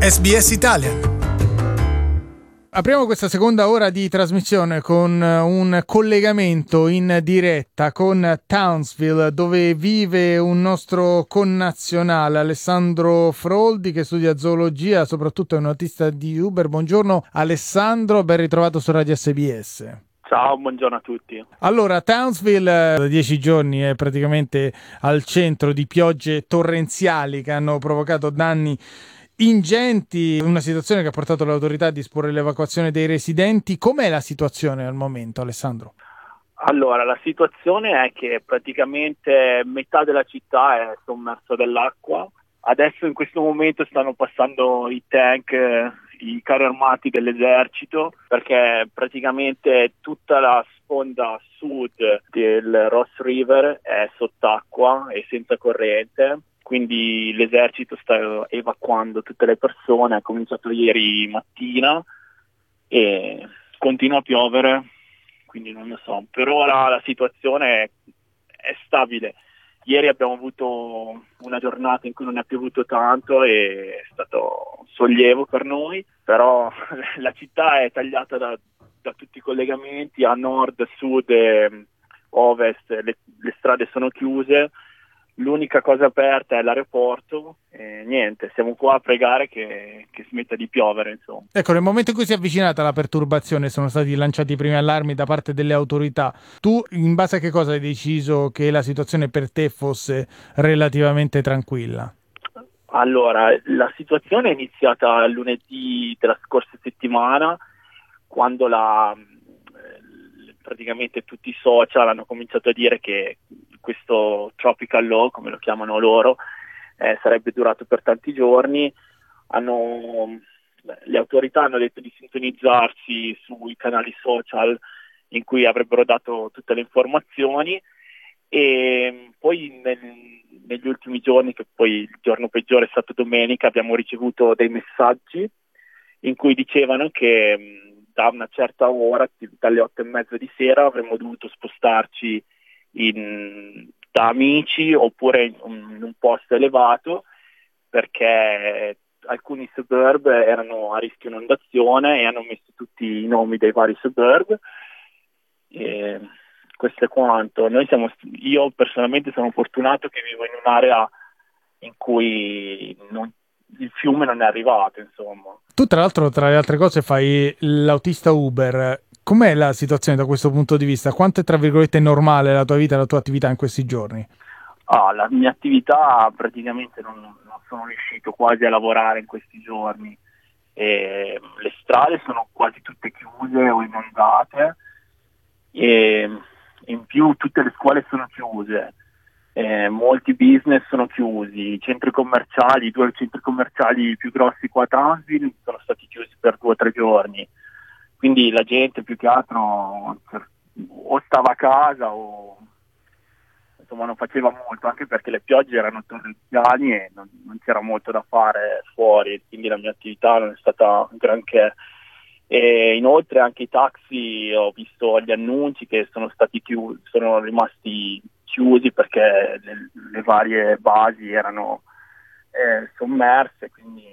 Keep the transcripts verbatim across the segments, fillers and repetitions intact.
S B S Italian. Apriamo questa seconda ora di trasmissione con un collegamento in diretta con Townsville, dove vive un nostro connazionale, Alessandro Froldi, che studia zoologia, soprattutto è un autista di Uber. Buongiorno Alessandro, ben ritrovato su Radio S B S. Ciao, buongiorno a tutti. Allora, Townsville da dieci giorni è praticamente al centro di piogge torrenziali che hanno provocato danni ingenti, una situazione che ha portato le autorità a disporre l'evacuazione dei residenti. Com'è la situazione al momento, Alessandro? Allora, la situazione è che praticamente metà della città è sommersa dall'acqua. Adesso in questo momento stanno passando i tank, i carri armati dell'esercito, perché praticamente tutta la sponda sud del Ross River è sott'acqua e senza corrente. Quindi l'esercito sta evacuando tutte le persone, ha cominciato ieri mattina e continua a piovere, quindi non lo so. Per ora la situazione è, è stabile. Ieri abbiamo avuto una giornata in cui non è piovuto tanto e è stato sollievo per noi, però la città è tagliata da, da tutti i collegamenti, a nord, sud e ovest le, le strade sono chiuse. L'unica cosa aperta è l'aeroporto e niente, siamo qua a pregare che, che smetta di piovere, insomma. Ecco, nel momento in cui si è avvicinata la perturbazione sono stati lanciati i primi allarmi da parte delle autorità. Tu in base a che cosa hai deciso che la situazione per te fosse relativamente tranquilla? Allora, la situazione è iniziata lunedì della scorsa settimana, quando la, praticamente tutti i social hanno cominciato a dire che questo tropical low, come lo chiamano loro, eh, sarebbe durato per tanti giorni. Hanno, le autorità hanno detto di sintonizzarsi sui canali social in cui avrebbero dato tutte le informazioni, e poi nel, negli ultimi giorni, che poi il giorno peggiore è stato domenica, abbiamo ricevuto dei messaggi in cui dicevano che mh, da una certa ora, dalle otto e mezza di sera, avremmo dovuto spostarci In, da Amici oppure in un, in un posto elevato, perché alcuni suburb erano a rischio inondazione e hanno messo tutti i nomi dei vari suburb. E questo è quanto. Noi siamo, io personalmente sono fortunato che vivo in un'area in cui non, il fiume non è arrivato, insomma. Tu tra l'altro, tra le altre cose, fai l'autista Uber. Com'è la situazione da questo punto di vista? Quanto è, tra virgolette, normale la tua vita, la tua attività in questi giorni? Ah, la mia attività praticamente non, non sono riuscito quasi a lavorare in questi giorni. E le strade sono quasi tutte chiuse o inondate, e in più tutte le scuole sono chiuse, e molti business sono chiusi, i centri commerciali, i due centri commerciali più grossi qua a Townsville sono stati chiusi per due o tre giorni. Quindi la gente più che altro o stava a casa o insomma non faceva molto, anche perché le piogge erano torrenziali e non, non c'era molto da fare fuori, quindi la mia attività non è stata granché. E inoltre anche i taxi, ho visto gli annunci che sono stati chiusi, sono rimasti chiusi perché le, le varie basi erano eh, sommerse, quindi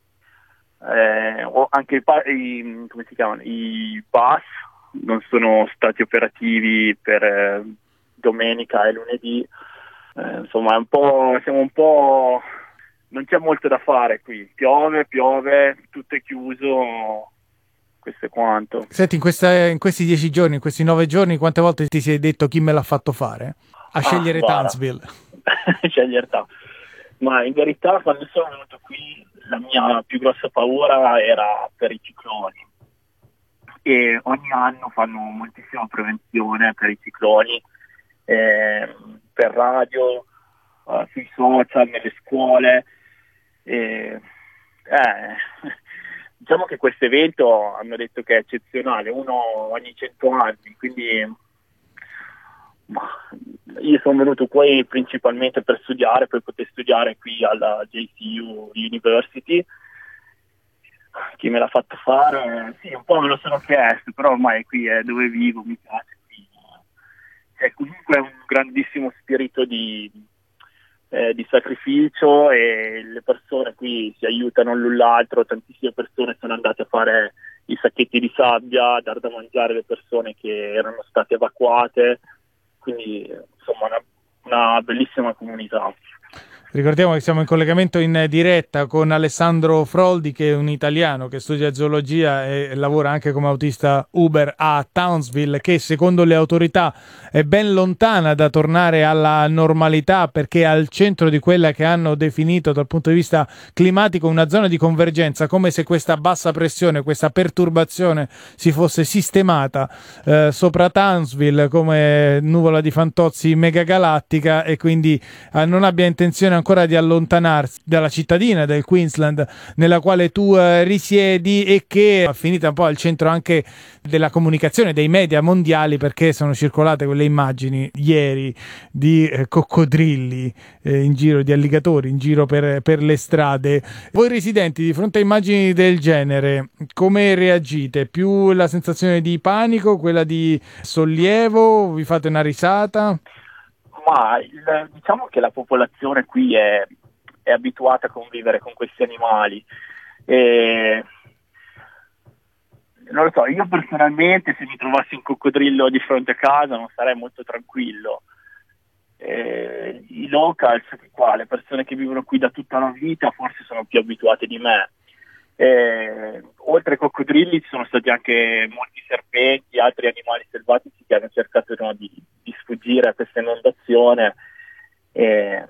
Eh, o anche i, i, come si chiamano, i bus non sono stati operativi per eh, domenica e lunedì. Eh, insomma è un po', siamo un po', non c'è molto da fare qui, piove, piove, tutto è chiuso, questo è quanto. Senti, in, questa, in questi dieci giorni, in questi nove giorni, quante volte ti sei detto chi me l'ha fatto fare? A scegliere ah, Townsville. scegliere Townsville. Ma in verità quando sono venuto qui la mia più grossa paura era per i cicloni, e ogni anno fanno moltissima prevenzione per i cicloni, eh, per radio, uh, sui social, nelle scuole. E, eh, diciamo che questo evento hanno detto che è eccezionale, uno ogni cento anni, quindi ma io sono venuto qui principalmente per studiare, per poter studiare qui alla J C U University. Chi me l'ha fatto fare? Sì, un po' me lo sono chiesto, però ormai qui è dove vivo, mi piace qui. C'è comunque un grandissimo spirito di eh, di sacrificio, e le persone qui si aiutano l'un l'altro. Tantissime persone sono andate a fare i sacchetti di sabbia, a dar da mangiare alle persone che erano state evacuate, quindi insomma una, una bellissima comunità. Ricordiamo che siamo in collegamento in diretta con Alessandro Froldi, che è un italiano che studia zoologia e lavora anche come autista Uber a Townsville, che secondo le autorità è ben lontana da tornare alla normalità, perché è al centro di quella che hanno definito dal punto di vista climatico una zona di convergenza, come se questa bassa pressione, questa perturbazione si fosse sistemata eh, sopra Townsville come nuvola di fantozzi megagalattica, e quindi eh, non abbia intenzione ancora di allontanarsi dalla cittadina del Queensland nella quale tu eh, risiedi, e che è finita un po' al centro anche della comunicazione dei media mondiali, perché sono circolate quelle immagini ieri di eh, coccodrilli eh, in giro, di alligatori in giro per, per le strade. Voi residenti, di fronte a immagini del genere, come reagite? Più la sensazione di panico, quella di sollievo? Vi fate una risata? Ma il, diciamo che la popolazione qui è, è abituata a convivere con questi animali. E, non lo so, io personalmente, se mi trovassi un coccodrillo di fronte a casa, non sarei molto tranquillo. E, i locals qua, le persone che vivono qui da tutta la vita, forse sono più abituate di me. E, oltre ai coccodrilli ci sono stati anche molti serpenti, altri animali selvatici che hanno cercato, no, di, di sfuggire a questa inondazione. E,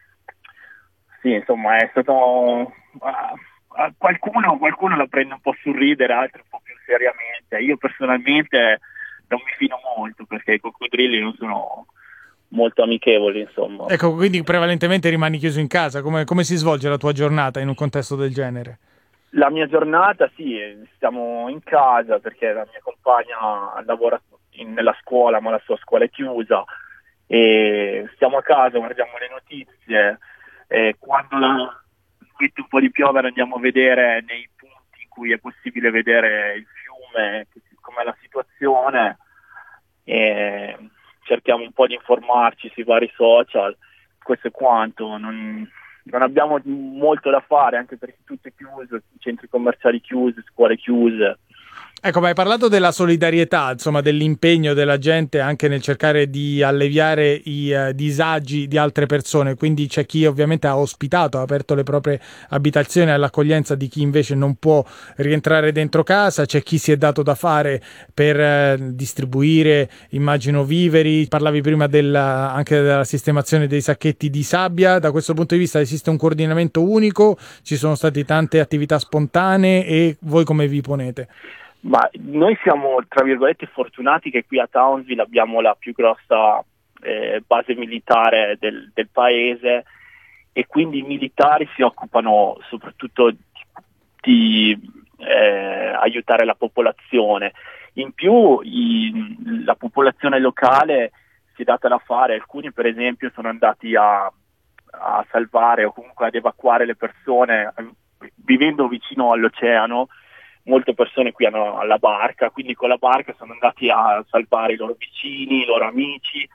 sì, insomma, è stato uh, uh, qualcuno, qualcuno la prende un po' sul ridere, altri un po' più seriamente. Io personalmente non mi fido molto, perché i coccodrilli non sono molto amichevoli, insomma. Ecco, quindi prevalentemente rimani chiuso in casa. Come, come si svolge la tua giornata in un contesto del genere? La mia giornata, sì, stiamo in casa perché la mia compagna lavora in, nella scuola, ma la sua scuola è chiusa, e stiamo a casa, guardiamo le notizie, e quando la, smette un po' di piovere andiamo a vedere nei punti in cui è possibile vedere il fiume, com'è la situazione, e cerchiamo un po' di informarci sui vari social. Questo è quanto. Non... Non abbiamo molto da fare, anche perché tutto è chiuso, centri commerciali chiusi, scuole chiuse. Ecco, ma hai parlato della solidarietà, insomma, dell'impegno della gente anche nel cercare di alleviare i uh, disagi di altre persone. Quindi c'è chi ovviamente ha ospitato, ha aperto le proprie abitazioni all'accoglienza di chi invece non può rientrare dentro casa, c'è chi si è dato da fare per uh, distribuire, immagino, viveri. Parlavi prima della, anche della sistemazione dei sacchetti di sabbia. Da questo punto di vista esiste un coordinamento unico? Ci sono state tante attività spontanee, e voi come vi ponete? Ma noi siamo, tra virgolette, fortunati che qui a Townsville abbiamo la più grossa eh, base militare del, del paese, e quindi i militari si occupano soprattutto di, di eh, aiutare la popolazione. In più i, la popolazione locale si è data da fare. Alcuni, per esempio, sono andati a, a salvare o comunque ad evacuare le persone vivendo vicino all'oceano. Molte persone qui hanno la barca, quindi con la barca sono andati a salvare i loro vicini, i loro amici,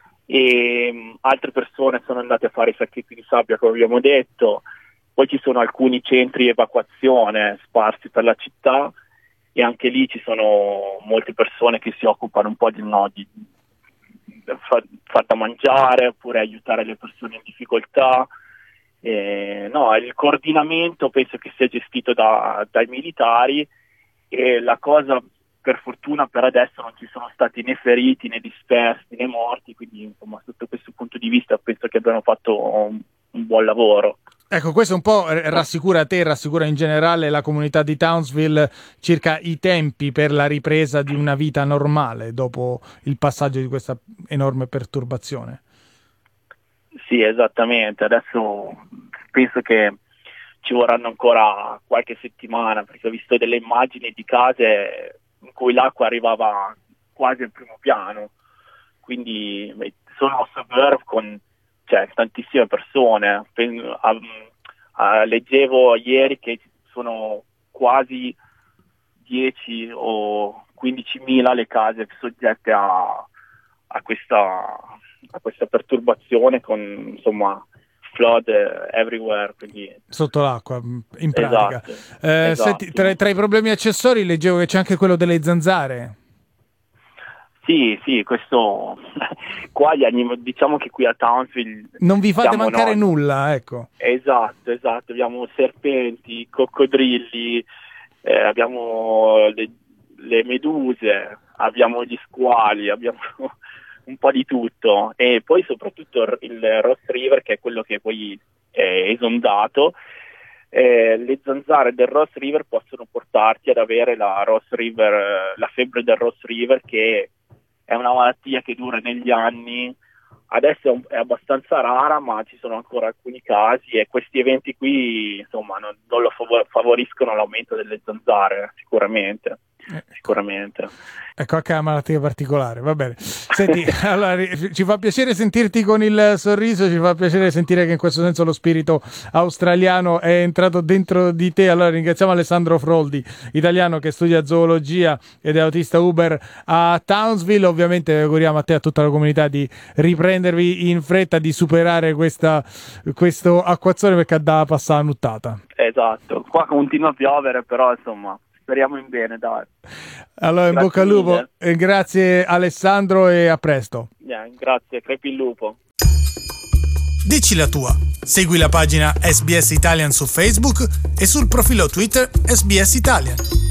e um, altre persone sono andate a fare i sacchetti di sabbia, come abbiamo detto. Poi ci sono alcuni centri di evacuazione sparsi per la città, e anche lì ci sono molte persone che si occupano un po' di, no, di far, far da mangiare, oppure aiutare le persone in difficoltà. Eh, no, il coordinamento penso che sia gestito da, dai militari, e la cosa, per fortuna per adesso non ci sono stati né feriti né dispersi né morti, quindi insomma sotto questo punto di vista penso che abbiano fatto un, un buon lavoro. Ecco, questo un po' rassicura te, rassicura in generale la comunità di Townsville circa i tempi per la ripresa di una vita normale dopo il passaggio di questa enorme perturbazione. Sì, esattamente. Adesso penso che ci vorranno ancora qualche settimana, perché ho visto delle immagini di case in cui l'acqua arrivava quasi al primo piano, quindi sono suburb con cioè, tantissime persone. Leggevo ieri che sono quasi dieci o quindici mila le case soggette a, a questa a questa perturbazione, con insomma flood everywhere, quindi sotto l'acqua in pratica. Esatto, eh, esatto. Senti, tra, tra i problemi accessori leggevo che c'è anche quello delle zanzare. Sì, sì, questo qua gli anim- diciamo che qui a Townsville non vi fate mancare no, nulla, ecco. Esatto, esatto, abbiamo serpenti, coccodrilli, eh, abbiamo le, le meduse, abbiamo gli squali, abbiamo un po' di tutto, e poi soprattutto il Ross River, che è quello che poi è esondato. Eh, le zanzare del Ross River possono portarti ad avere la Ross River, la febbre del Ross River, che è una malattia che dura negli anni. Adesso è, un, è abbastanza rara, ma ci sono ancora alcuni casi, e questi eventi qui insomma non, non lo favoriscono l'aumento delle zanzare, sicuramente. Eh, sicuramente. Ecco, anche una malattia particolare, va bene. Senti, allora, ci fa piacere sentirti con il sorriso, ci fa piacere sentire che in questo senso lo spirito australiano è entrato dentro di te. Allora ringraziamo Alessandro Froldi, italiano che studia zoologia ed è autista Uber a Townsville. Ovviamente auguriamo a te e a tutta la comunità di riprendervi in fretta, di superare questa, questo acquazzone, perché da passare la nuttata. Esatto, qua continua a piovere, però insomma speriamo in bene, dai. Allora, in Grazie bocca al lupo, mille. e grazie Alessandro, e a presto. Yeah, grazie, crepi il lupo. Dici la tua. Segui la pagina S B S Italian su Facebook e sul profilo Twitter S B S Italian.